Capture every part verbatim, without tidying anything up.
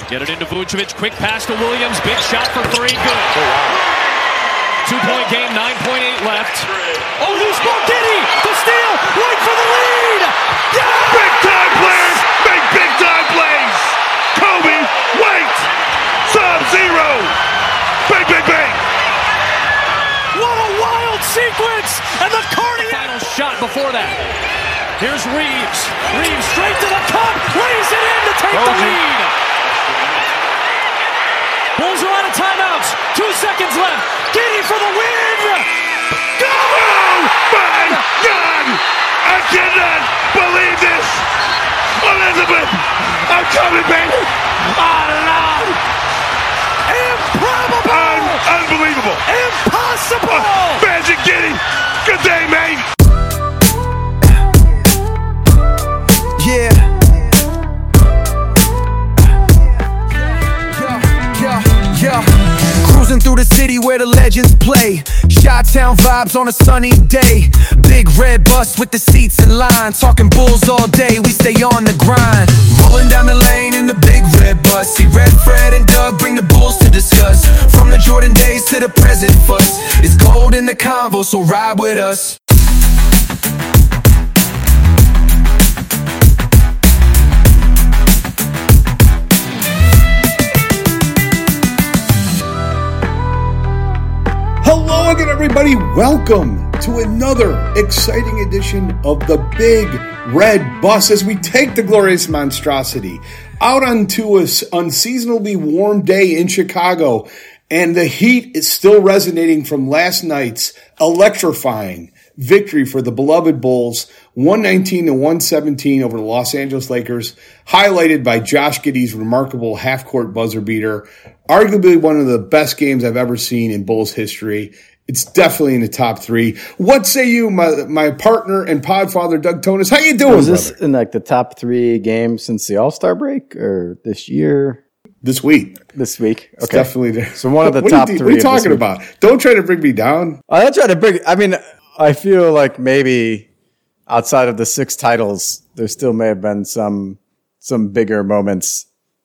Get it into Vucevic. Quick pass to Williams. Big shot for three. Good. Oh, wow. Two-point game. nine point eight left. Oh, loose ball. Giddey. The steal. Right for the lead. Yeah! Big-time players make big-time plays. Kobe White. Sub-Zero. Bang, bang, bang. What a wild sequence. And the cardiac. Final shot before that. Here's Reeves. Reeves straight to the cup. Lays it in to take the lead. Bulls are out of timeouts. Two seconds left. Giddey for the win. Go! Oh my God! I cannot believe this. Elizabeth, I'm coming, baby. Oh, Lord. Improbable. Un- unbelievable. Impossible. Uh, Magic Giddey. Good day, mate. Yeah. Yeah, yeah. Cruising through the city where the legends play. Chi-town vibes on a sunny day. Big red bus with the seats in line. Talking Bulls all day, we stay on the grind. Rolling down the lane in the big red bus. See Red, Fred, and Doug bring the Bulls to discuss. From the Jordan days to the present fuss. It's gold in the convo, so ride with us. Hello again, everybody. Welcome to another exciting edition of the Big Red Bus as we take the glorious monstrosity out onto an unseasonably warm day in Chicago. And the heat is still resonating from last night's electrifying victory for the beloved Bulls, one nineteen to one seventeen over the Los Angeles Lakers, highlighted by Josh Giddey's remarkable half-court buzzer beater. Arguably one of the best games I've ever seen in Bulls history. It's definitely in the top three. What say you, my my partner and podfather, Doug Tonis? How you doing, Was this brother? in like the top three games since the All-Star break or this year? This week. This week. It's okay. definitely there. So one of the what top are you, three. What are you of talking this about? Don't try to bring me down. I'm not trying to bring. I mean, I feel like maybe outside of the six titles, there still may have been some some bigger moments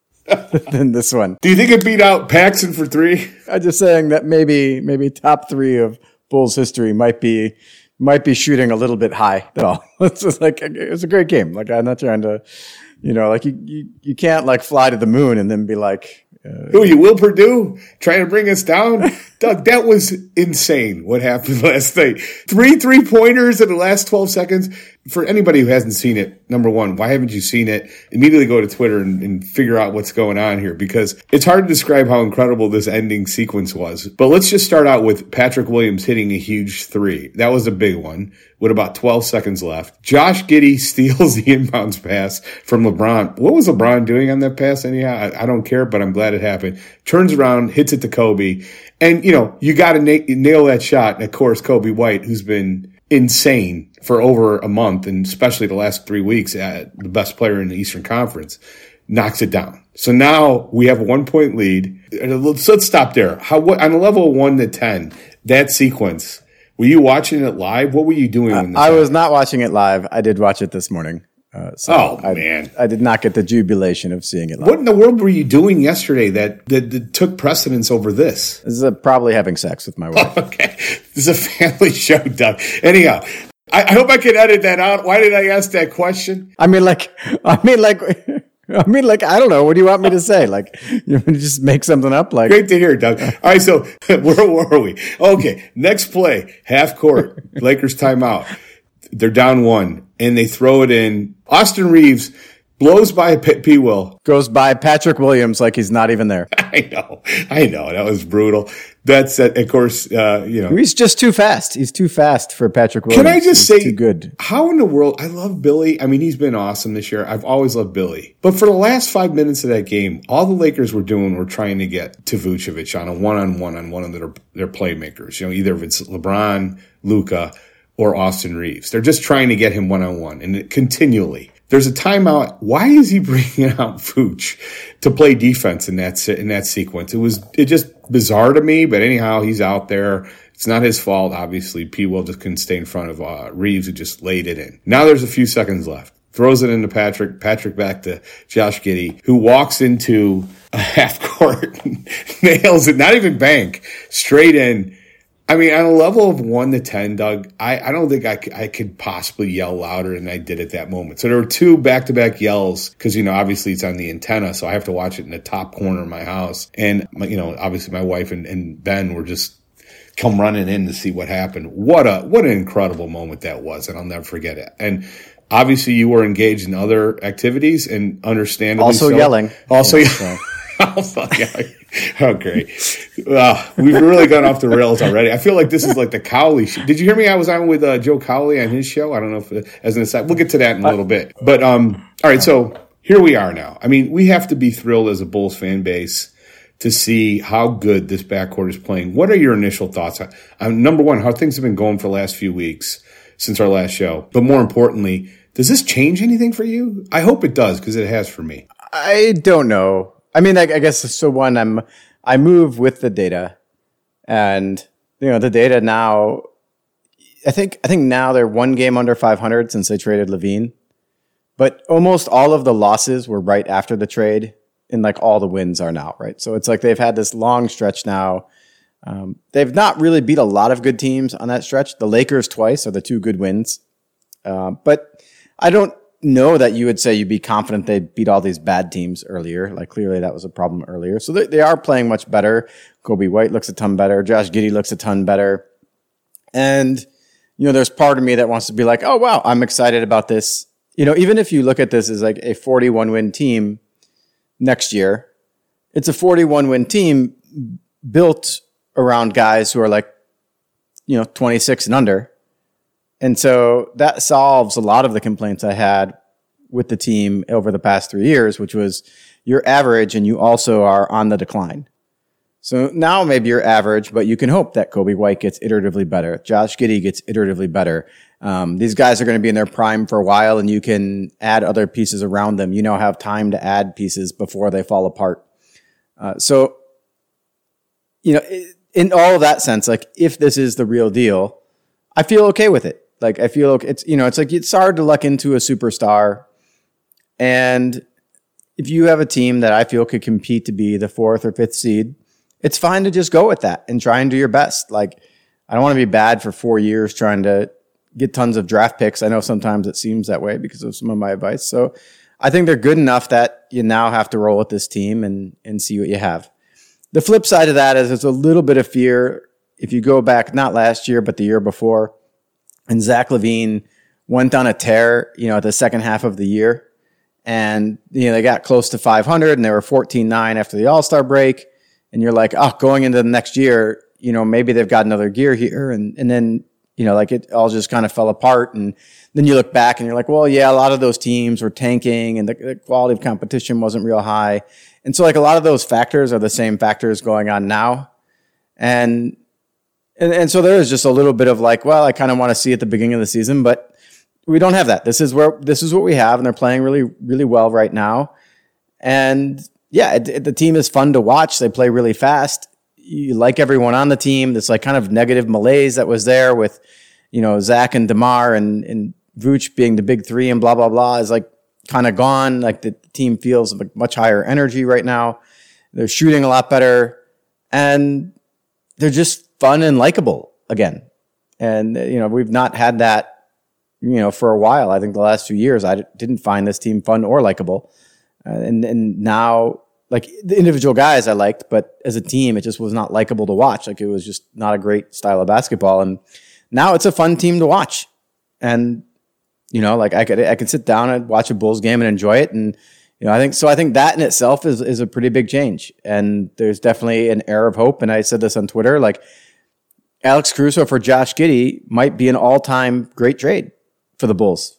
than this one. Do you think it beat out Paxson for three? I'm just saying that maybe maybe top three of Bulls history might be might be shooting a little bit high. Though it's just like it was a great game. Like I'm not trying to, you know, like you you, you can't like fly to the moon and then be like. Uh, Who, you Will Purdue trying to bring us down? Doug, that was insane what happened last night. Three three-pointers in the last twelve seconds. For anybody who hasn't seen it, number one, why haven't you seen it? Immediately go to Twitter and, and figure out what's going on here, because it's hard to describe how incredible this ending sequence was. But let's just start out with Patrick Williams hitting a huge three. That was a big one with about twelve seconds left. Josh Giddey steals the inbounds pass from LeBron. What was LeBron doing on that pass anyhow? I, I don't care, but I'm glad it happened. Turns around, hits it to Kobe. And, you know, you got to na- nail that shot. And, of course, Kobe White, who's been insane for over a month, and especially the last three weeks, uh, the best player in the Eastern Conference, knocks it down. So now we have a one-point lead. Let's, let's stop there. How what, on a level of one to ten, that sequence, were you watching it live? What were you doing? When I, I was not watching it live. I did watch it this morning. Uh, so oh, I, man. I did not get the jubilation of seeing it live. What in the world were you doing yesterday that, that, that took precedence over this? This is a, probably having sex with my wife. Okay. This is a family show, Doug. Anyhow, I, I hope I can edit that out. Why did I ask that question? I mean, like, I mean, like, I mean, like, I don't know. What do you want me to say? Like, you just make something up? Like, Great to hear, Doug. All right, so where were we? Okay, next play, half court, Lakers timeout. They're down one, and they throw it in. Austin Reeves blows by P. P- Will. goes by Patrick Williams like he's not even there. I know, I know, that was brutal. That's, uh, of course, uh, you know. He's just too fast. He's too fast for Patrick Williams. Can I just he's say, too good. How in the world, I love Billy. I mean, he's been awesome this year. I've always loved Billy. But for the last five minutes of that game, all the Lakers were doing were trying to get to Vucevic on a one-on-one on one of their, their playmakers. You know, either if it's LeBron, Luka, or Austin Reeves. They're just trying to get him one-on-one, and it, continually. There's a timeout. Why is he bringing out Vooch to play defense in that in that sequence? It was it just bizarre to me, but anyhow, he's out there. It's not his fault, obviously. P. Will just couldn't stay in front of uh, Reeves, who just laid it in. Now there's a few seconds left. Throws it into Patrick. Patrick back to Josh Giddey, who walks into half court, nails it, not even bank, straight in. I mean, on a level of one to ten, Doug, I, I don't think I could, I could possibly yell louder than I did at that moment. So there were two back-to-back yells because, you know, obviously it's on the antenna, so I have to watch it in the top corner of my house. And, you know, obviously my wife and, and Ben were just come running in to see what happened. What a what an incredible moment that was, and I'll never forget it. And obviously you were engaged in other activities and understandably also so. yelling. Also yeah, yelling. Also yelling. Oh, great. Uh, we've really gone off the rails already. I feel like this is like the Cowley show. Did you hear me? I was on with uh, Joe Cowley on his show. I don't know if, as an aside, we'll get to that in a little bit. But, um, all right, so here we are now. I mean, we have to be thrilled as a Bulls fan base to see how good this backcourt is playing. What are your initial thoughts on, on number one, how things have been going for the last few weeks since our last show? But more importantly, does this change anything for you? I hope it does, because it has for me. I don't know. I mean, I, I guess so. One, I'm I move with the data, and you know the data now. I think I think now they're one game under five hundred since they traded Levine, but almost all of the losses were right after the trade, and like all the wins are now right. So it's like they've had this long stretch now. Um, they've not really beat a lot of good teams on that stretch. The Lakers twice are the two good wins, uh, but I don't know that you would say you'd be confident they beat all these bad teams earlier. Like clearly that was a problem earlier. So they, they are playing much better. Kobe White looks a ton better. Josh Giddey looks a ton better. And, you know, there's part of me that wants to be like, oh, wow, I'm excited about this. You know, even if you look at this as like a forty-one win team next year, it's a forty-one win team built around guys who are like, you know, twenty-six and under. And so that solves a lot of the complaints I had with the team over the past three years, which was you're average and you also are on the decline. So now maybe you're average, but you can hope that Kobe White gets iteratively better. Josh Giddey gets iteratively better. Um, these guys are going to be in their prime for a while, and you can add other pieces around them. You now have time to add pieces before they fall apart. Uh, so, you know, in all of that sense, like if this is the real deal, I feel okay with it. Like, I feel like it's, you know, it's like it's hard to luck into a superstar. And if you have a team that I feel could compete to be the fourth or fifth seed, it's fine to just go with that and try and do your best. Like, I don't want to be bad for four years trying to get tons of draft picks. I know sometimes it seems that way because of some of my advice. So I think they're good enough that you now have to roll with this team and, and see what you have. The flip side of that is there's a little bit of fear. If you go back, not last year, but the year before, and Zach LaVine went on a tear, you know, at the second half of the year. And, you know, they got close to five hundred and they were fourteen nine after the All-Star break. And you're like, oh, going into the next year, you know, maybe they've got another gear here. And, and then, you know, like it all just kind of fell apart. And then you look back and you're like, well, yeah, a lot of those teams were tanking and the, the quality of competition wasn't real high. And so like a lot of those factors are the same factors going on now. And, And, and so there is just a little bit of like, well, I kind of want to see at the beginning of the season, but we don't have that. This is where, this is what we have. And they're playing really, really well right now. And yeah, it, it, the team is fun to watch. They play really fast. You like everyone on the team. This like kind of negative malaise that was there with, you know, Zach and DeMar and, and Vooch being the big three and blah, blah, blah is like kind of gone. Like the team feels like much higher energy right now. They're shooting a lot better and they're just fun and likable again. And, you know, we've not had that, you know, for a while. I think the last few years, I didn't find this team fun or likable. Uh, and, and now, like, the individual guys I liked, but as a team, it just was not likable to watch. Like, it was just not a great style of basketball. And now it's a fun team to watch. And, you know, like, I could, I could sit down and watch a Bulls game and enjoy it. And, you know, I think, so I think that in itself is, is a pretty big change. And there's definitely an air of hope. And I said this on Twitter, like, Alex Caruso for Josh Giddey might be an all-time great trade for the Bulls.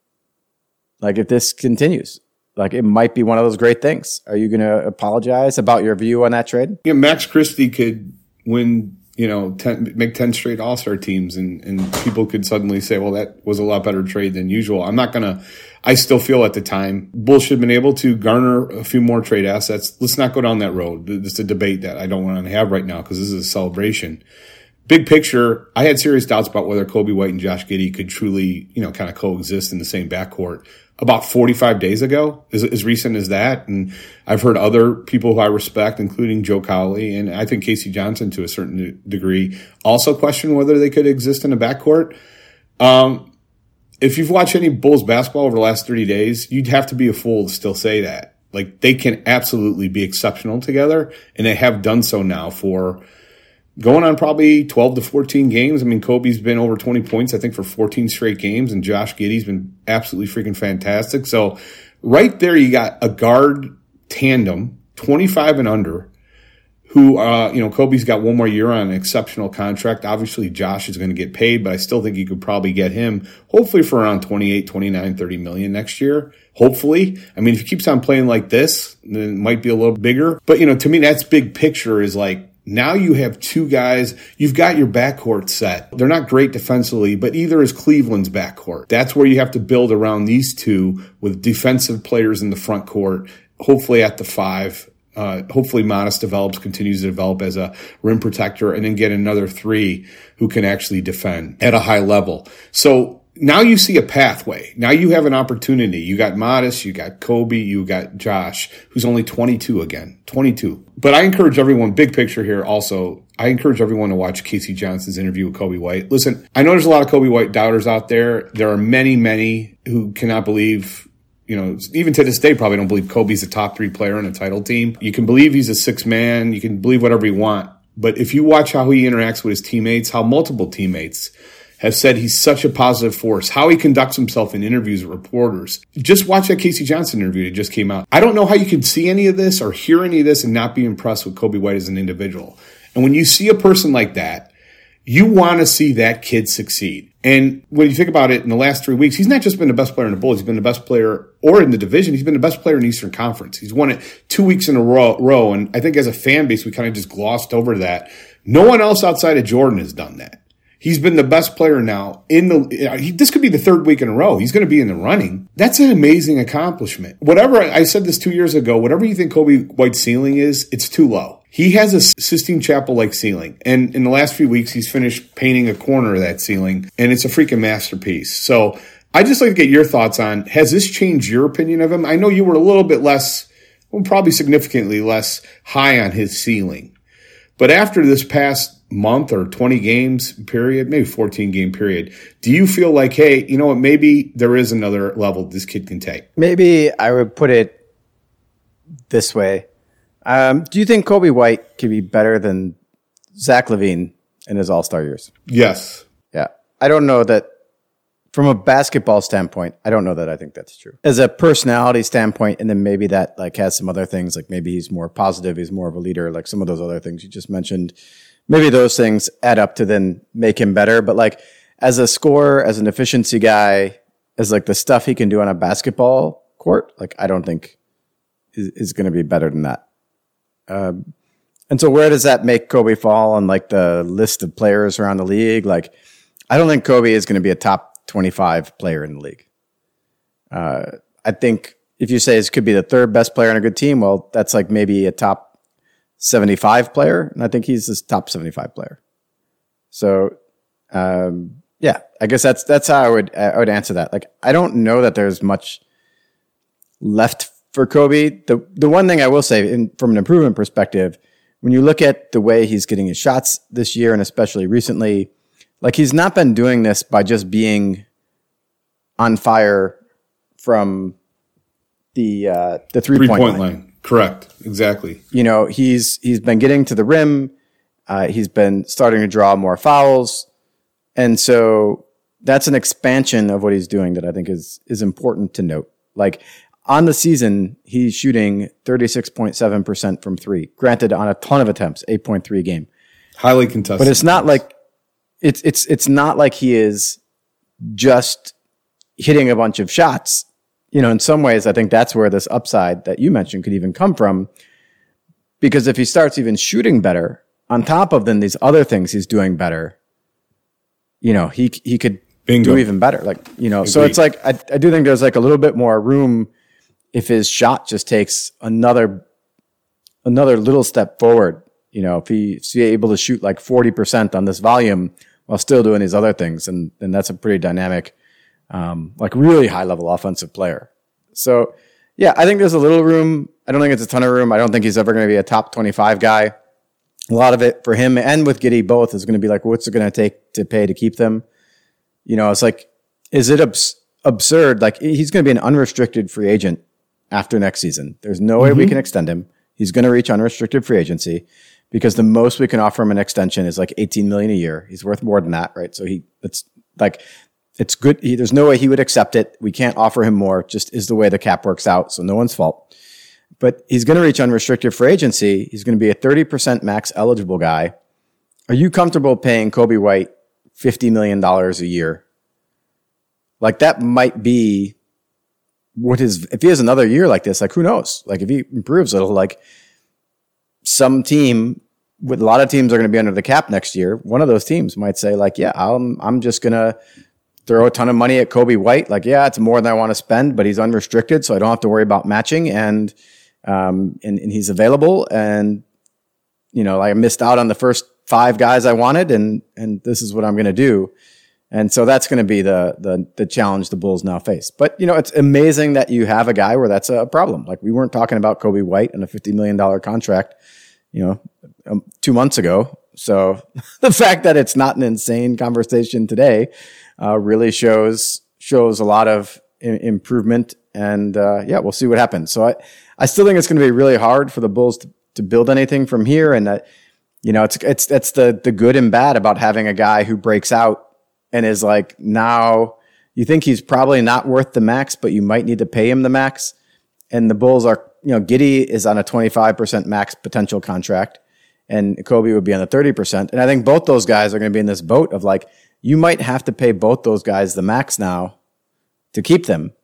Like, if this continues, like, it might be one of those great things. Are you going to apologize about your view on that trade? Yeah, Max Christie could win, you know, ten, make ten straight All-Star teams, and, and people could suddenly say, well, that was a lot better trade than usual. I'm not going to, I still feel at the time, Bulls should have been able to garner a few more trade assets. Let's not go down that road. It's a debate that I don't want to have right now because this is a celebration. big picture, I had serious doubts about whether Coby White and Josh Giddey could truly, you know, kind of coexist in the same backcourt about forty-five days ago, as, as recent as that. And I've heard other people who I respect, including Joe Cowley, and I think Casey Johnson to a certain degree, also question whether they could exist in a backcourt. Um, if you've watched any Bulls basketball over the last thirty days, you'd have to be a fool to still say that. Like, they can absolutely be exceptional together, and they have done so now for going on probably twelve to fourteen games. I mean, Kobe's been over twenty points, I think, for fourteen straight games, and Josh Giddey's been absolutely freaking fantastic. So right there, you got a guard tandem, twenty-five and under, who, uh, you know, Kobe's got one more year on an exceptional contract. Obviously, Josh is going to get paid, but I still think you could probably get him hopefully for around twenty-eight, twenty-nine, thirty million next year. Hopefully. I mean, if he keeps on playing like this, then it might be a little bigger. But, you know, to me, that's big picture is like, now you have two guys, you've got your backcourt set. They're not great defensively, but either is Cleveland's backcourt. That's where you have to build around these two with defensive players in the front court, hopefully at the five. Uh, hopefully Modest develops, continues to develop as a rim protector, and then get another three who can actually defend at a high level. So now you see a pathway. Now you have an opportunity. You got Modest, you got Kobe, you got Josh, who's only twenty-two again, twenty-two. But I encourage everyone, big picture here also, I encourage everyone to watch Casey Johnson's interview with Coby White. Listen, I know there's a lot of Coby White doubters out there. There are many, many who cannot believe, you know, even to this day, probably don't believe Kobe's a top three player in a title team. You can believe he's a six man. You can believe whatever you want. But if you watch how he interacts with his teammates, how multiple teammates have said he's such a positive force, how he conducts himself in interviews with reporters. Just watch that Casey Johnson interview that just came out. I don't know how you can see any of this or hear any of this and not be impressed with Coby White as an individual. And when you see a person like that, you want to see that kid succeed. And when you think about it, in the last three weeks, he's not just been the best player in the Bulls. He's been the best player, or in the division, he's been the best player in the Eastern Conference. He's won it two weeks in a row. row and I think as a fan base, we kind of just glossed over that. No one else outside of Jordan has done that. He's been the best player now in the, he, this could be the third week in a row. He's going to be in the running. That's an amazing accomplishment. Whatever, I said this two years ago, whatever you think Coby White's ceiling is, it's too low. He has a Sistine Chapel-like ceiling. And in the last few weeks, he's finished painting a corner of that ceiling, and it's a freaking masterpiece. So I'd just like to get your thoughts on, has this changed your opinion of him? I know you were a little bit less, well, probably significantly less high on his ceiling. But after this past month or twenty games period, maybe fourteen game period, do you feel like, hey, you know what, maybe there is another level this kid can take? Maybe I would put it this way. Um, do you think Coby White could be better than Zach LaVine in his all-star years? Yes. Yeah. I don't know that from a basketball standpoint, I don't know that I think that's true. As a personality standpoint, and then maybe that like has some other things, like maybe he's more positive, he's more of a leader, like some of those other things you just mentioned. Maybe those things add up to then make him better. But like as a scorer, as an efficiency guy, as like the stuff he can do on a basketball court, like I don't think is, is going to be better than that. Um, and so where does that make Kobe fall on like the list of players around the league? Like, I don't think Kobe is going to be a top twenty-five player in the league. Uh, I think if you say it could be the third best player on a good team, well, that's like maybe a top seventy-five player. And I think he's this top seventy-five player. So, um, yeah, I guess that's, that's how I would, I would answer that. Like, I don't know that there's much left for Kobe. The the one thing I will say in, from an improvement perspective, when you look at the way he's getting his shots this year and especially recently, like he's not been doing this by just being on fire from the uh, the three, three point, point line. line. Correct. Exactly. You know, he's he's been getting to the rim. Uh, he's been starting to draw more fouls. And so that's an expansion of what he's doing that I think is is important to note. Like, on the season, he's shooting thirty-six point seven percent from three. Granted, on a ton of attempts, eight point three a game. Highly contested. But it's not like it's it's it's not like he is just hitting a bunch of shots. You know, in some ways, I think that's where this upside that you mentioned could even come from. Because if he starts even shooting better, on top of then these other things he's doing better, you know, he he could Bingo. do even better. Like, you know, Agreed. So it's like I, I do think there's like a little bit more room if his shot just takes another another little step forward You know, if, he, if he's able to shoot like forty percent on this volume while still doing these other things, and then that's a pretty dynamic, um, like really high level offensive player. So yeah, I think there's a little room. I don't think it's a ton of room. I don't think he's ever going to be a top twenty-five guy. A lot of it for him and with Giddey both is going to be like, what's it going to take to pay to keep them? You know, it's like, is it abs- absurd? Like, he's going to be an unrestricted free agent after next season. There's no way mm-hmm. we can extend him. He's going to reach unrestricted free agency because the most we can offer him an extension is like eighteen million a year. He's worth more than that, right? So he, it's like, it's good. He, there's no way he would accept it. We can't offer him more. Just is the way the cap works out. So no one's fault. But he's going to reach unrestricted free agency. He's going to be a thirty percent max eligible guy. Are you comfortable paying Coby White fifty million dollars a year? Like, that might be what his, if he has another year like this, like, who knows? Like, if he improves, it'll like some team with a lot of teams are going to be under the cap next year. One of those teams might say like, yeah, I'm, I'm just going to throw a ton of money at Coby White. Like, yeah, it's more than I want to spend, but he's unrestricted. So I don't have to worry about matching. And, Um, and, and he's available, and, you know, like I missed out on the first five guys I wanted, and, and this is what I'm going to do. And so that's going to be the, the, the challenge the Bulls now face. But, you know, it's amazing that you have a guy where that's a problem. Like, we weren't talking about Coby White and a fifty million dollars contract, you know, um, two months ago. So the fact that it's not an insane conversation today, uh, really shows, shows a lot of I- improvement. And, uh, yeah, we'll see what happens. So I, I still think it's going to be really hard for the Bulls to, to build anything from here. And that, you know, it's, it's, that's the, the good and bad about having a guy who breaks out and is like, now you think he's probably not worth the max, but you might need to pay him the max. And the Bulls are, you know, Giddey is on a twenty-five percent max potential contract and Coby would be on the thirty percent. And I think both those guys are going to be in this boat of like, you might have to pay both those guys the max now to keep them.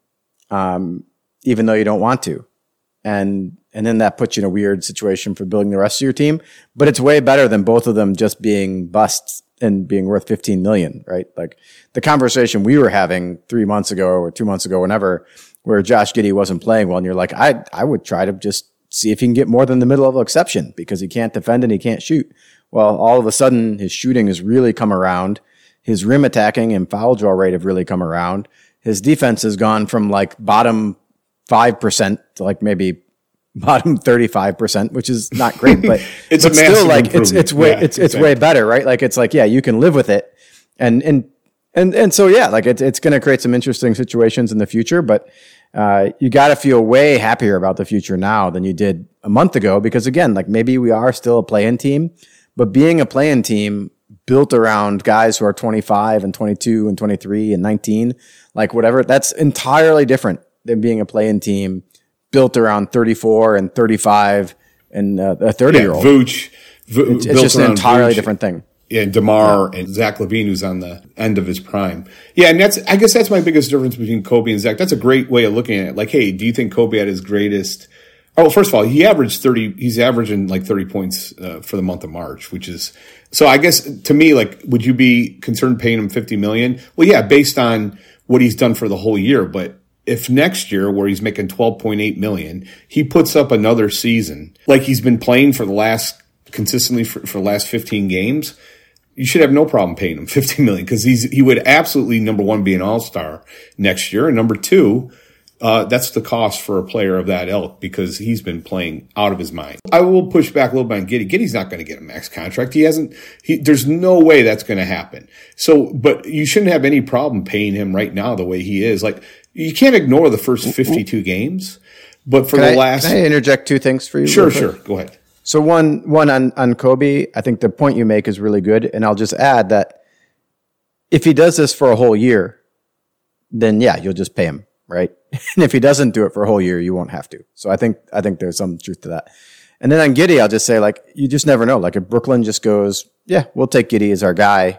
Um, even though you don't want to. And, and then that puts you in a weird situation for building the rest of your team, but it's way better than both of them just being busts and being worth fifteen million, right? Like the conversation we were having three months ago or two months ago, whenever, where Josh Giddey wasn't playing well. And you're like, I, I would try to just see if he can get more than the mid-level exception because he can't defend and he can't shoot. Well, all of a sudden his shooting has really come around. His rim attacking and foul draw rate have really come around. His defense has gone from like bottom five percent to like maybe bottom thirty-five percent, which is not great, but it's but a massive still like it's it's way yeah, it's exactly. it's way better, right? Like it's like, yeah, you can live with it. And and and and so yeah, like it's it's going to create some interesting situations in the future, but uh you got to feel way happier about the future now than you did a month ago because again, like maybe we are still a play-in team, but being a play-in team built around guys who are twenty-five and twenty-two and twenty-three and nineteen, like whatever, that's entirely different than being a play-in team built around thirty-four and thirty-five and uh, a thirty-year-old. Yeah, Vooch. V- it's it's just an entirely Vooch. different thing. Yeah, and DeMar yeah. and Zach LaVine, who's on the end of his prime. Yeah, and that's I guess that's my biggest difference between Coby and Zach. That's a great way of looking at it. Like, hey, do you think Coby had his greatest – oh, first of all, he averaged thirty – he's averaging like thirty points uh, for the month of March, which is – so I guess to me, like, would you be concerned paying him fifty million dollars? Well, yeah, based on what he's done for the whole year. But if next year, where he's making twelve point eight million dollars, he puts up another season like he's been playing for the last – consistently for, for the last fifteen games – you should have no problem paying him fifty million dollars because he's he would absolutely, number one, be an all-star next year. And number two, uh, that's the cost for a player of that ilk because he's been playing out of his mind. I will push back a little bit on Giddey. Giddey's not going to get a max contract. He hasn't, he, there's no way that's going to happen. So, but you shouldn't have any problem paying him right now the way he is. Like, you can't ignore the first fifty-two games, but for can the I, last. Can I interject two things for you? Sure, sure. Go ahead. So one, one on, on Coby, I think the point you make is really good. And I'll just add that if he does this for a whole year, then yeah, you'll just pay him, right? And if he doesn't do it for a whole year, you won't have to. So I think, I think there's some truth to that. And then on Giddey, I'll just say like, you just never know. Like if Brooklyn just goes, yeah, we'll take Giddey as our guy,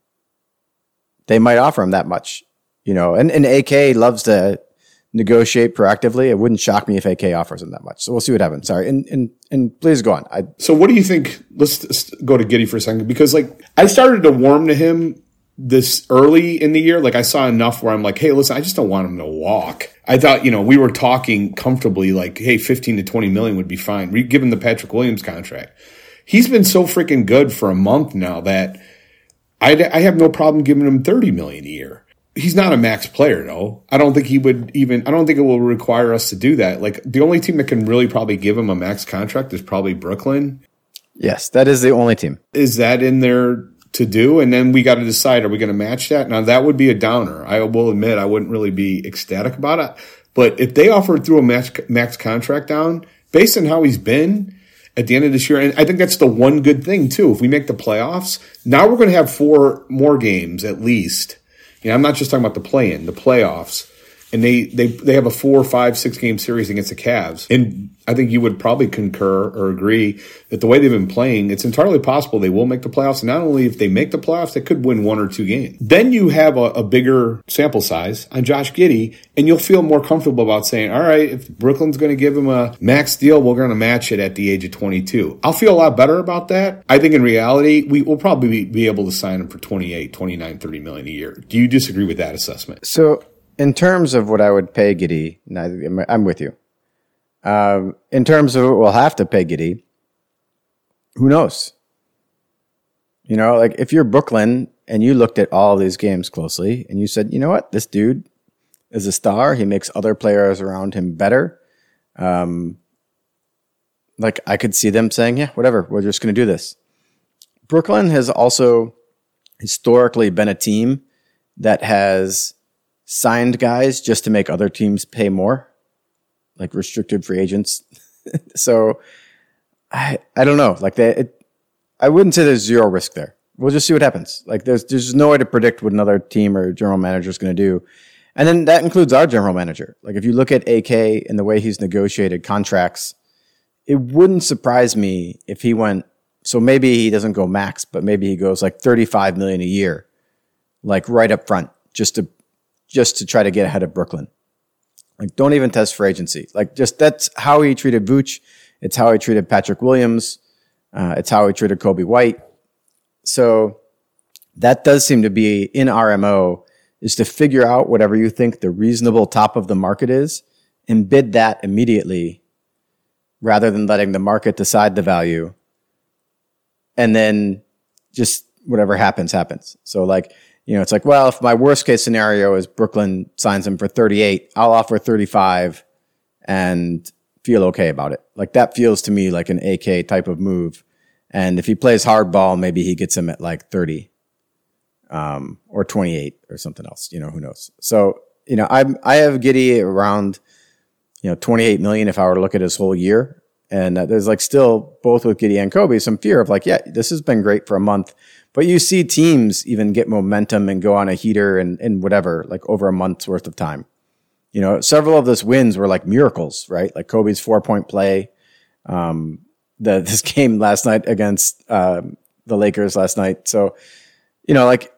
they might offer him that much, you know, and, and A K loves to negotiate proactively. It wouldn't shock me if A K offers him that much. So we'll see what happens. Sorry. And, and, and please go on. I, so what do you think? Let's, let's go to Giddey for a second, because like I started to warm to him this early in the year. Like I saw enough where I'm like, hey, listen, I just don't want him to walk. I thought, you know, we were talking comfortably like, hey, fifteen to twenty million would be fine. Given the Patrick Williams contract, he's been so freaking good for a month now that I, I have no problem giving him thirty million dollars a year. He's not a max player, though. I don't think he would even, I don't think it will require us to do that. Like, the only team that can really probably give him a max contract is probably Brooklyn. Yes, that is the only team. Is that in there to do? And then we got to decide, are we going to match that? Now, that would be a downer. I will admit I wouldn't really be ecstatic about it. But if they offered through a max, max contract down, based on how he's been at the end of this year, and I think that's the one good thing, too. If we make the playoffs, now we're going to have four more games at least. You know, I'm not just talking about the play-in, the playoffs. And they, they, they have a four, five, six game series against the Cavs. And I think you would probably concur or agree that the way they've been playing, it's entirely possible they will make the playoffs. And not only if they make the playoffs, they could win one or two games. Then you have a, a bigger sample size on Josh Giddey, and you'll feel more comfortable about saying, all right, if Brooklyn's going to give him a max deal, we're going to match it at the age of twenty-two. I'll feel a lot better about that. I think in reality, we will probably be, be able to sign him for twenty-eight, twenty-nine, thirty million a year. Do you disagree with that assessment? So, in terms of what I would pay Giddey, I'm with you. Um, in terms of what we'll have to pay Giddey, who knows? You know, like if you're Brooklyn and you looked at all these games closely and you said, you know what, this dude is a star. He makes other players around him better. Um, like I could see them saying, yeah, whatever, we're just going to do this. Brooklyn has also historically been a team that has signed guys just to make other teams pay more, like restricted free agents. So I I don't know. Like they, it, I wouldn't say there's zero risk there. We'll just see what happens. Like there's there's no way to predict what another team or general manager is going to do, and then that includes our general manager. Like if you look at A K and the way he's negotiated contracts, it wouldn't surprise me if he went. So maybe he doesn't go max, but maybe he goes like thirty-five million dollars a year, like right up front, just to just to try to get ahead of Brooklyn. Like, don't even test for agency. Like, just that's how he treated Vooch. It's how he treated Patrick Williams. Uh, it's how he treated Kobe White. So that does seem to be in our M O, is to figure out whatever you think the reasonable top of the market is and bid that immediately rather than letting the market decide the value. And then just whatever happens, happens. So like, you know, it's like, well, if my worst case scenario is Brooklyn signs him for thirty-eight, I'll offer thirty-five and feel okay about it. Like that feels to me like an A K type of move. And if he plays hardball, maybe he gets him at like thirty, um, or twenty-eight or something else, you know, who knows? So, you know, I I have Giddey around, you know, twenty-eight million if I were to look at his whole year. And uh, there's like still both with Giddey and Kobe, some fear of like, yeah, this has been great for a month. But you see teams even get momentum and go on a heater and, and whatever, like over a month's worth of time. You know, several of those wins were like miracles, right? Like Kobe's four-point play. Um, the this game last night against uh, the Lakers last night. So, you know, like,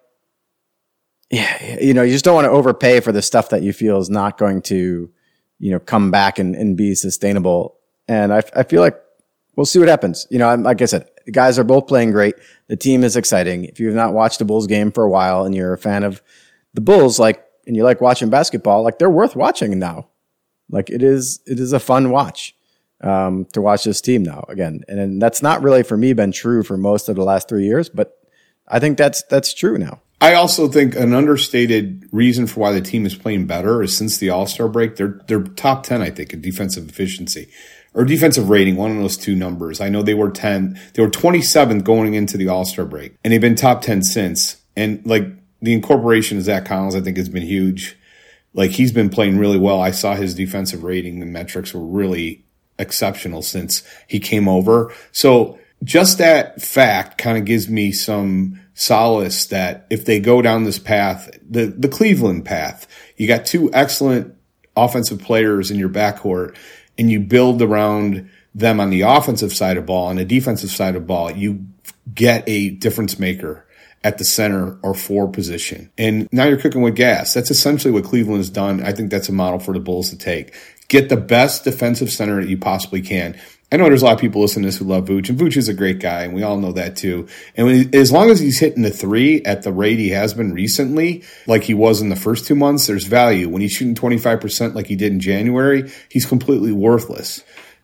yeah, you know, you just don't want to overpay for the stuff that you feel is not going to, you know, come back and, and be sustainable. And I, I feel like we'll see what happens. You know, I'm, like I said, the guys are both playing great. The team is exciting. If you've not watched a Bulls game for a while and you're a fan of the Bulls, like, and you like watching basketball, like they're worth watching now. Like it is, it is a fun watch, um, to watch this team now again. And, and that's not really for me been true for most of the last three years, but I think that's, that's true now. I also think an understated reason for why the team is playing better is since the All-Star break, they're, they're top ten, I think, in defensive efficiency. Or defensive rating, one of those two numbers. I know they were ten. They were twenty-seventh going into the All-Star break. And they've been top ten since. And, like, the incorporation of Zach Collins, I think, has been huge. Like, he's been playing really well. I saw his defensive rating. The metrics were really exceptional since he came over. So just that fact kind of gives me some solace that if they go down this path, the, the Cleveland path, you got two excellent offensive players in your backcourt, and you build around them on the offensive side of ball. On the defensive side of ball, you get a difference maker at the center or four position. And now you're cooking with gas. That's essentially what Cleveland has done. I think that's a model for the Bulls to take. Get the best defensive center that you possibly can. I know there's a lot of people listening to this who love Vooch, and Vooch is a great guy, and we all know that too. And when he, as long as he's hitting the three at the rate he has been recently, like he was in the first two months, there's value. When he's shooting twenty-five percent like he did in January, he's completely worthless.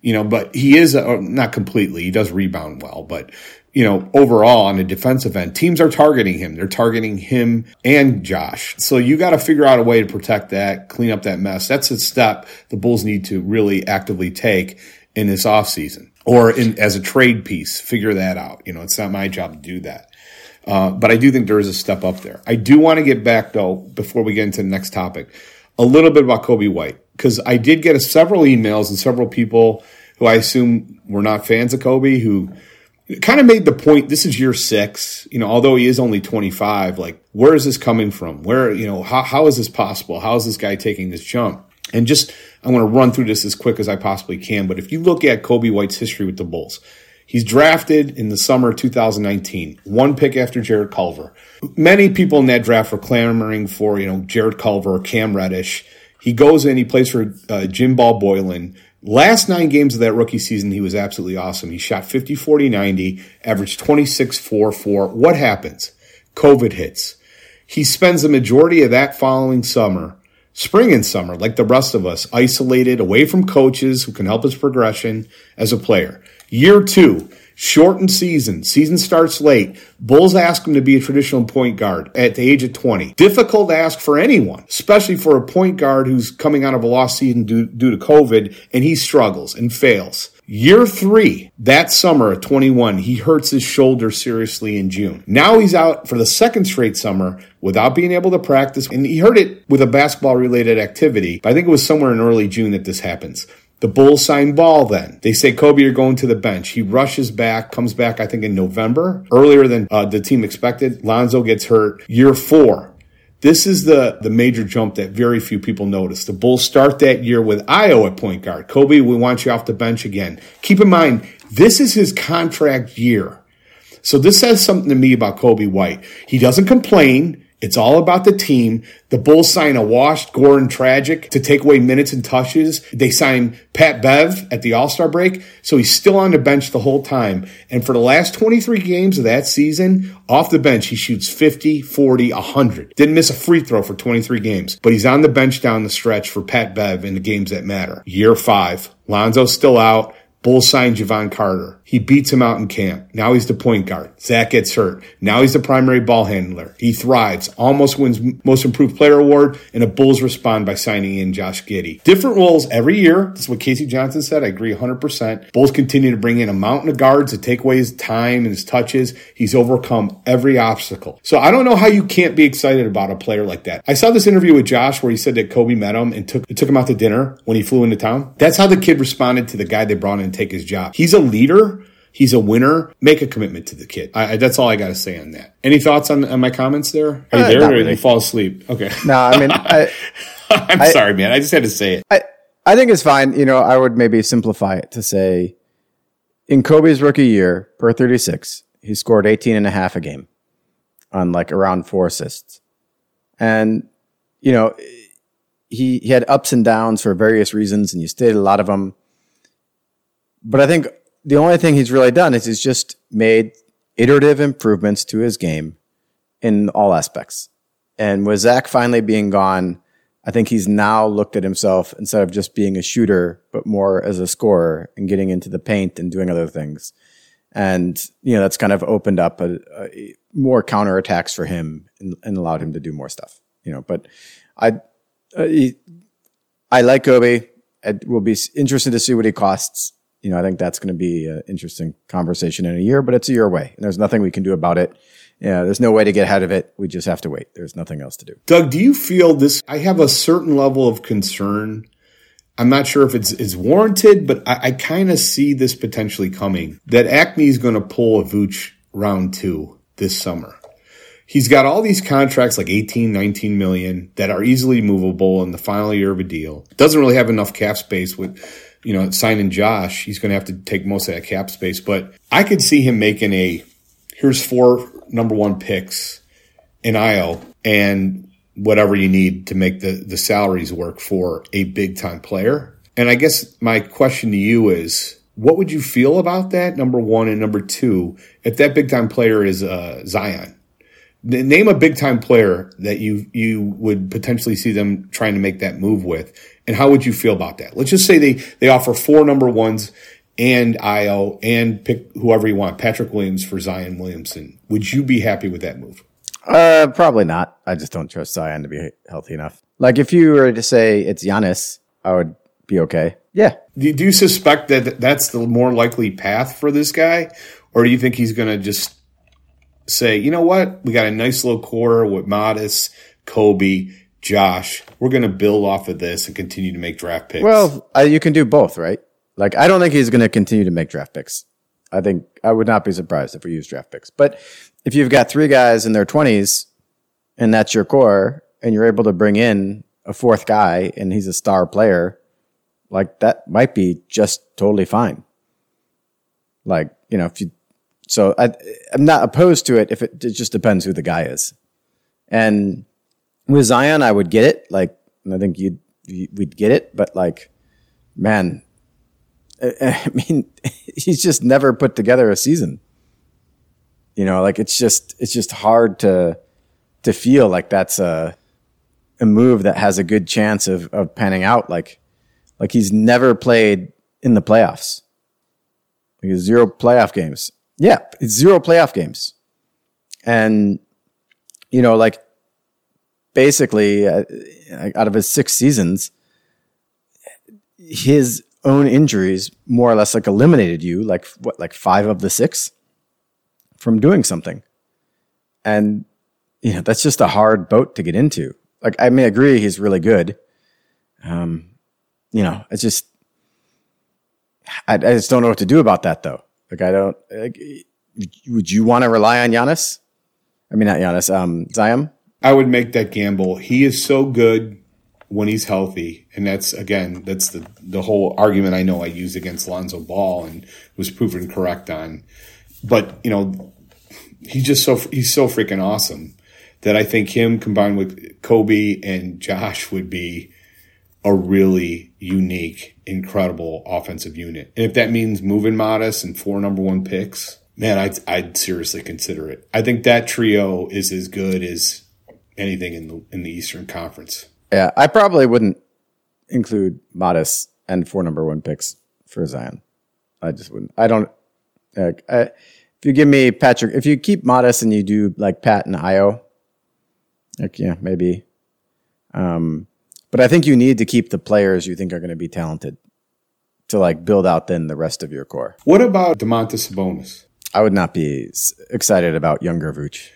You know, but he is, uh, not completely. He does rebound well, but, you know, overall on the defensive end, teams are targeting him. They're targeting him and Josh. So you got to figure out a way to protect that, clean up that mess. That's a step the Bulls need to really actively take in this offseason, or in, as a trade piece, figure that out. You know, it's not my job to do that. Uh, but I do think there is a step up there. I do want to get back, though, before we get into the next topic, a little bit about Coby White, because I did get a, several emails and several people who I assume were not fans of Coby who kind of made the point, this is year six, you know, although he is only twenty-five, like, where is this coming from? Where, you know, how, how is this possible? How is this guy taking this jump? And just, I'm going to run through this as quick as I possibly can. But if you look at Coby White's history with the Bulls, he's drafted in the summer of two thousand nineteen, one pick after Jared Culver. Many people in that draft were clamoring for, you know, Jared Culver or Cam Reddish. He goes in, he plays for uh, Jim Ball Boylan. Last nine games of that rookie season, he was absolutely awesome. He shot fifty, forty, ninety, averaged twenty-six, four, four. What happens? COVID hits. He spends the majority of that following summer, spring and summer, like the rest of us, isolated, away from coaches who can help his progression as a player. Year two, shortened season. Season starts late. Bulls ask him to be a traditional point guard at the age of twenty. Difficult to ask for anyone, especially for a point guard who's coming out of a lost season due, due to COVID, and he struggles and fails. Year three, that summer at twenty-one, he hurts his shoulder seriously in June. Now he's out for the second straight summer without being able to practice, and he hurt it with a basketball-related activity, but I think it was somewhere in early June that this happens. The Bulls sign Ball then. They say, Coby, you're going to the bench. He rushes back, comes back, I think, in November, earlier than uh, the team expected. Lonzo gets hurt. Year four. This is the, the major jump that very few people notice. The Bulls start that year with Ayo at point guard. Coby, we want you off the bench again. Keep in mind, this is his contract year. So this says something to me about Coby White. He doesn't complain. It's all about the team. The Bulls sign a washed Goran Dragic to take away minutes and touches. They sign Pat Bev at the All-Star break, so he's still on the bench the whole time. And for the last twenty-three games of that season, off the bench, he shoots fifty, forty, one hundred. Didn't miss a free throw for twenty-three games, but he's on the bench down the stretch for Pat Bev in the games that matter. Year five, Lonzo's still out. Bulls sign Javon Carter. He beats him out in camp. Now he's the point guard. Zach gets hurt. Now he's the primary ball handler. He thrives. Almost wins Most Improved Player Award, and the Bulls respond by signing in Josh Giddey. Different roles every year. That's what Casey Johnson said. I agree one hundred percent. Bulls continue to bring in a mountain of guards to take away his time and his touches. He's overcome every obstacle. So I don't know how you can't be excited about a player like that. I saw this interview with Josh where he said that Coby met him and took, took him out to dinner when he flew into town. That's how the kid responded to the guy they brought in to take his job. He's a leader. He's a winner. Make a commitment to the kid. I, I, that's all I got to say on that. Any thoughts on, on my comments there? Are you uh, there or really. Did you fall asleep? Okay. No, I mean, I, I'm I, sorry, man. I just had to say it. I, I think it's fine. You know, I would maybe simplify it to say in Coby's rookie year, per thirty-six, he scored eighteen and a half a game on like around four assists. And, you know, he, he had ups and downs for various reasons, and you stated a lot of them. But I think the only thing he's really done is he's just made iterative improvements to his game in all aspects. And with Zach finally being gone, I think he's now looked at himself instead of just being a shooter, but more as a scorer and getting into the paint and doing other things. And, you know, that's kind of opened up a, a more counterattacks for him and, and allowed him to do more stuff, you know, but I, uh, he, I like Coby. It will be interesting to see what he costs. You know, I think that's going to be an interesting conversation in a year, but it's a year away. And there's nothing we can do about it. Yeah, there's no way to get ahead of it. We just have to wait. There's nothing else to do. Doug, do you feel this? I have a certain level of concern. I'm not sure if it's, it's warranted, but I, I kind of see this potentially coming, that Acme is going to pull a Vooch round two this summer. He's got all these contracts, like eighteen, nineteen million, that are easily movable in the final year of a deal. Doesn't really have enough cap space with, you know, signing Josh. He's going to have to take most of that cap space. But I could see him making a, here's four number one picks in Ayo and whatever you need to make the, the salaries work for a big-time player. And I guess my question to you is, what would you feel about that, number one? And number two, if that big-time player is uh, Zion? Name a big-time player that you you would potentially see them trying to make that move with, and how would you feel about that? Let's just say they, they offer four number ones and I O and pick whoever you want, Patrick Williams for Zion Williamson. Would you be happy with that move? Uh, probably not. I just don't trust Zion to be healthy enough. Like, if you were to say it's Giannis, I would be okay. Yeah. Do, do you suspect that that's the more likely path for this guy, or do you think he's going to just say, you know what, we got a nice little core with Modest, Kobe, Josh. We're going to build off of this and continue to make draft picks? Well, uh, you can do both, right? Like, I don't think he's going to continue to make draft picks. I think I would not be surprised if we use draft picks. But if you've got three guys in their twenties and that's your core, and you're able to bring in a fourth guy and he's a star player, like, that might be just totally fine. Like, you know, if you, so I, I'm not opposed to it if it, it just depends who the guy is. And with Zion, I would get it. Like, I think you'd, we'd get it, but like, man, I mean, he's just never put together a season. You know, like, it's just, it's just hard to, to feel like that's a, a move that has a good chance of, of panning out. Like, like he's never played in the playoffs. Like, zero playoff games. Yeah, it's zero playoff games. And, you know, like, basically, uh, out of his six seasons, his own injuries more or less like eliminated you, like, what, like five of the six from doing something. And, you know, that's just a hard boat to get into. Like, I may agree he's really good. Um, you know, it's just, I, I just don't know what to do about that, though. Like, I don't, like, would you want to rely on Giannis? I mean, not Giannis, um, Zion? I would make that gamble. He is so good when he's healthy. And that's, again, that's the, the whole argument I know I used against Lonzo Ball and was proven correct on. But, you know, he's just so, he's so freaking awesome that I think him combined with Kobe and Josh would be a really unique, incredible offensive unit. And if that means moving Modest and four number one picks, man, I'd, I'd seriously consider it. I think that trio is as good as anything in the in the Eastern Conference. Yeah, I probably wouldn't include Modest and four number one picks for Zion. I just wouldn't. I don't. Like, I, if you give me Patrick, if you keep Modest and you do like Pat and Io, like, yeah, maybe. Um, but I think you need to keep the players you think are going to be talented to like build out then the rest of your core. What about Domantas Sabonis? I would not be excited about younger Vooch.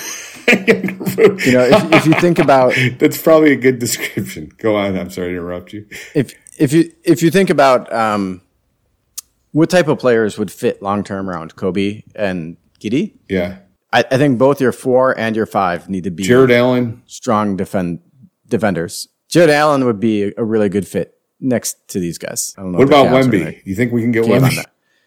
You know, if, if you think about, that's probably a good description. Go on. I'm sorry to interrupt you. If if you if you think about um, what type of players would fit long term around Kobe and Giddey, yeah, I, I think both your four and your five need to be Jared Allen, strong defend defenders. Jared Allen would be a really good fit next to these guys. I don't know. What about Wemby? You think we can get Wemby?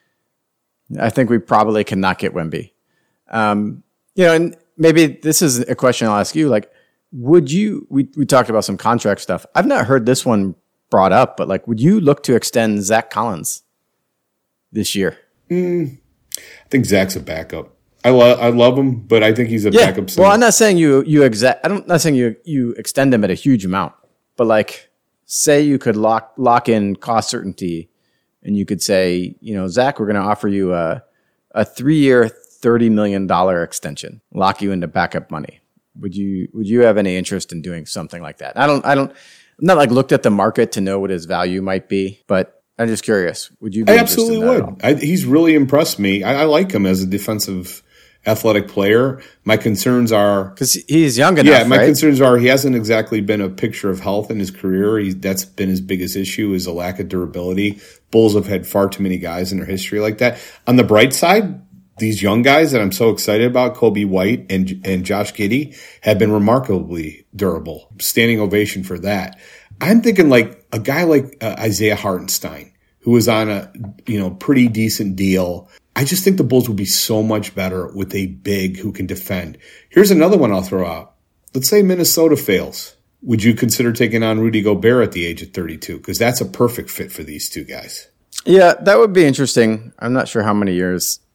I think we probably cannot get Wemby. Um, you know, and maybe this is a question I'll ask you. Like, would you, we, we talked about some contract stuff. I've not heard this one brought up, but like, would you look to extend Zach Collins this year? Mm, I think Zach's a backup. I love, I love him, but I think he's a yeah. backup. Well, I'm not saying you, you exact, I'm not saying you, you extend him at a huge amount, but like, say you could lock, lock in cost certainty and you could say, you know, Zach, we're going to offer you a, a three year, thirty million dollars extension, lock you into backup money. Would you, would you have any interest in doing something like that? I don't, I don't, I'm not like looked at the market to know what his value might be, but I'm just curious. Would you be I absolutely would. I, he's really impressed me. I, I like him as a defensive athletic player. My concerns are because he's young enough. Yeah, my right? concerns are he hasn't exactly been a picture of health in his career. He, that's been his biggest issue is a lack of durability. Bulls have had far too many guys in their history like that. On the bright side, these young guys that I'm so excited about, Kobe White and and Josh Giddey, have been remarkably durable. Standing ovation for that. I'm thinking like a guy like uh, Isaiah Hartenstein, who was on a you know pretty decent deal. I just think the Bulls would be so much better with a big who can defend. Here's another one I'll throw out. Let's say Minnesota fails. Would you consider taking on Rudy Gobert at the age of thirty-two? Because that's a perfect fit for these two guys. Yeah, that would be interesting. I'm not sure how many years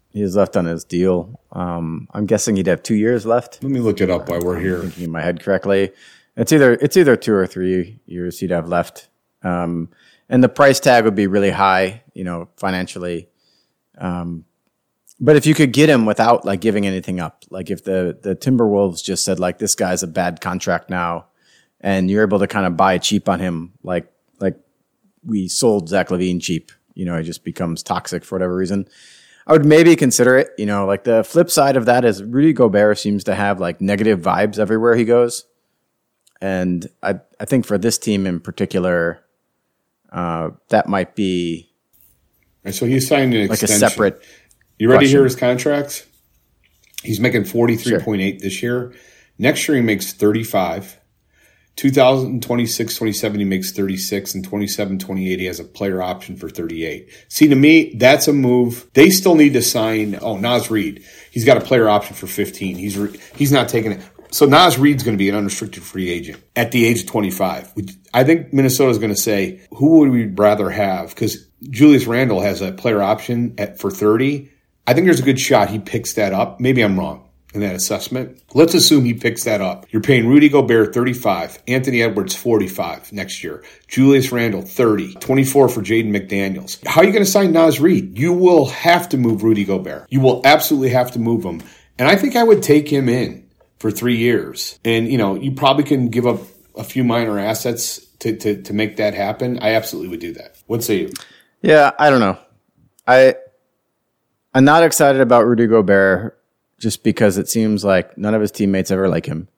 he is left on his deal. Um, I'm guessing he'd have two years left. Let me look it up while we're here. Thinking in my head correctly, it's either it's either two or three years he'd have left, um, and the price tag would be really high, you know, financially. Um, but if you could get him without like giving anything up, like if the the Timberwolves just said like this guy's a bad contract now, and you're able to kind of buy cheap on him, like like we sold Zach LaVine cheap, you know, it just becomes toxic for whatever reason. I would maybe consider it. You know, like the flip side of that is Rudy Gobert seems to have like negative vibes everywhere he goes. And I I think for this team in particular, uh, that might be And so he signed an like extension. a separate. You ready to question. hear his contracts? He's making forty-three point eight this year. Next year he makes thirty-five. twenty twenty-six twenty-seven he makes thirty-six, and twenty-seven twenty-eight he has a player option for thirty-eight. See, to me, that's a move. They still need to sign. Oh, Naz Reid. He's got a player option for fifteen. He's re, he's not taking it. So Naz Reid's going to be an unrestricted free agent at the age of twenty-five. I think Minnesota's going to say, who would we rather have? Because Julius Randle has a player option at for thirty. I think there's a good shot he picks that up. Maybe I'm wrong in that assessment. Let's assume he picks that up. You're paying Rudy Gobert thirty-five, Anthony Edwards forty-five next year, Julius Randle thirty, twenty-four for Jaden McDaniels. How are you going to sign Naz Reid? You will have to move Rudy Gobert. You will absolutely have to move him. And I think I would take him in for three years. And, you know, you probably can give up a few minor assets to, to, to make that happen. I absolutely would do that. What say you? Yeah, I don't know. I I'm not excited about Rudy Gobert just because it seems like none of his teammates ever like him.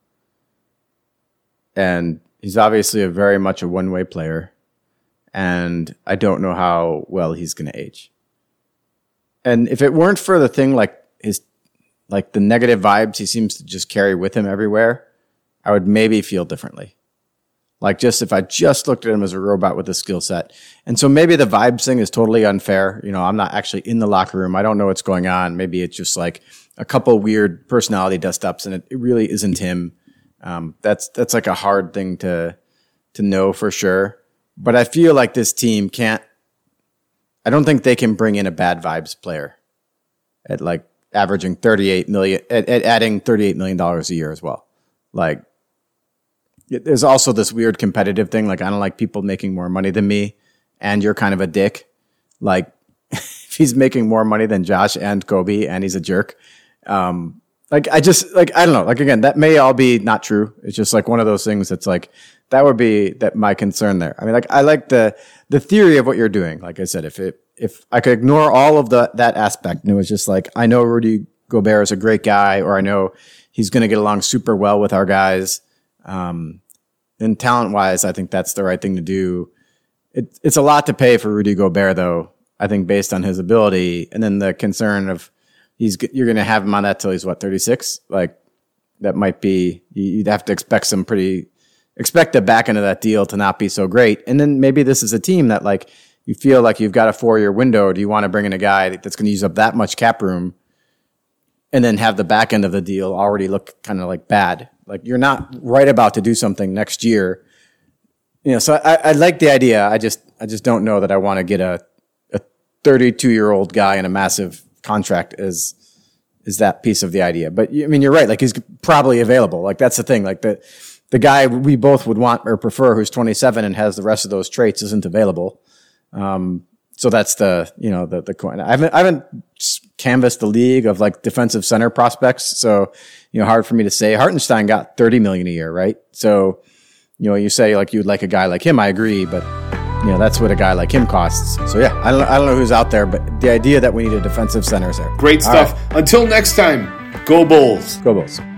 And he's obviously a very much a one-way player. And I don't know how well he's going to age. And if it weren't for the thing like his, like the negative vibes he seems to just carry with him everywhere, I would maybe feel differently. Like just if I just looked at him as a robot with a skill set. And so maybe the vibes thing is totally unfair. You know, I'm not actually in the locker room. I don't know what's going on. Maybe it's just like a couple weird personality dust-ups and it, it really isn't him. Um, that's that's like a hard thing to to know for sure. But I feel like this team can't, I don't think they can bring in a bad vibes player at like averaging thirty-eight million, at, at adding thirty-eight million dollars a year as well. Like, there's also this weird competitive thing. Like, I don't like people making more money than me, and you're kind of a dick. Like, if he's making more money than Josh and Kobe, and he's a jerk. Um, like, I just, like, I don't know. Like, again, that may all be not true. It's just like one of those things that's like, that would be that my concern there. I mean, like, I like the, the theory of what you're doing. Like I said, if it, if I could ignore all of the, that aspect, and it was just like, I know Rudy Gobert is a great guy, or I know he's going to get along super well with our guys. Um, and talent wise, I think that's the right thing to do. It, it's a lot to pay for Rudy Gobert, though, I think, based on his ability. And then the concern of he's, you're going to have him on that till he's what, thirty-six? Like, that might be, you'd have to expect some pretty, expect the back end of that deal to not be so great. And then maybe this is a team that, like, you feel like you've got a four year window. Do you want to bring in a guy that's going to use up that much cap room and then have the back end of the deal already look kind of like bad? Like, you're not right about to do something next year. You know, so I, I like the idea. I just, I just don't know that I want to get a, a thirty-two year old guy in a massive contract as, is that piece of the idea. But I mean, you're right. Like, he's probably available. Like, that's the thing. Like, the, the guy we both would want or prefer who's twenty-seven and has the rest of those traits isn't available. Um, so that's the, you know, the, the coin. I haven't, I haven't canvassed the league of like defensive center prospects. So, you know, hard for me to say. Hartenstein got thirty million a year, right? So, you know, you say like you'd like a guy like him. I agree, but you know, that's what a guy like him costs. So yeah, I don't, I don't know who's out there, but the idea that we need a defensive center is there. Great stuff. Right. Until next time, go Bulls. Go Bulls.